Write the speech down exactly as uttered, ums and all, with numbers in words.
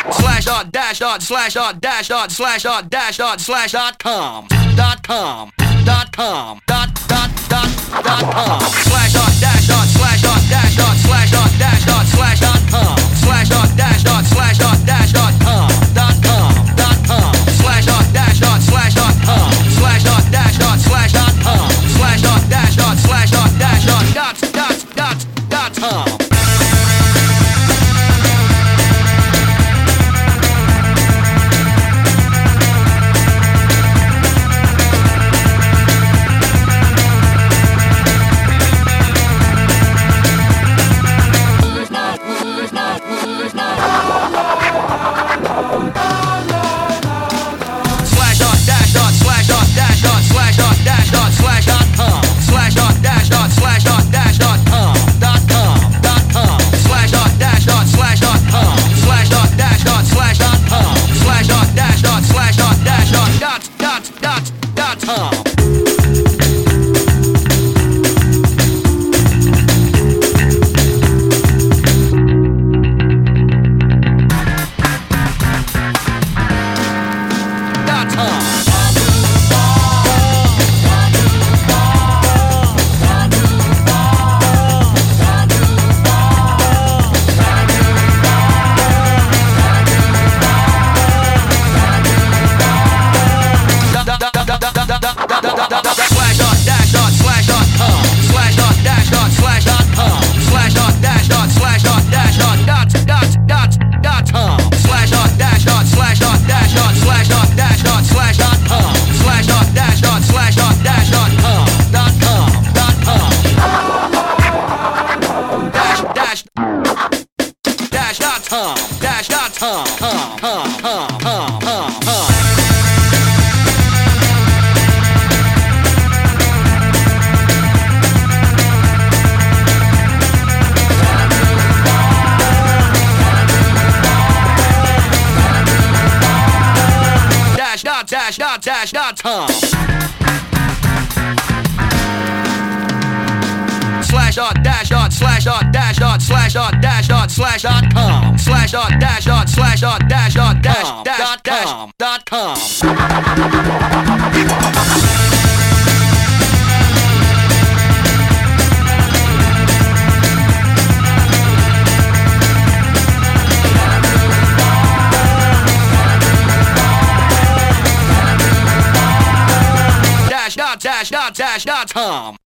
slash dot dash dot slash dot dash dot slash dot dash dot slash dot com dot com dot com dot dot dot dot com slash dot dash dot slash dot dash dot slash dot dash dot slash dot com slash dot dash dot slash dot dash dot com dot com dot com slash dot dash dot slash dot com slash dot dash dot slash dot com slash dot dash dot slash dot dash dot dot dot dot dot com. Dash dot dash dot com slash dot dash dot slash dot dash dot slash dot dash dot slash dot com slash dot dash dot slash dot dash dot dash dot dash dot com. Dash dot dash dot dash dot com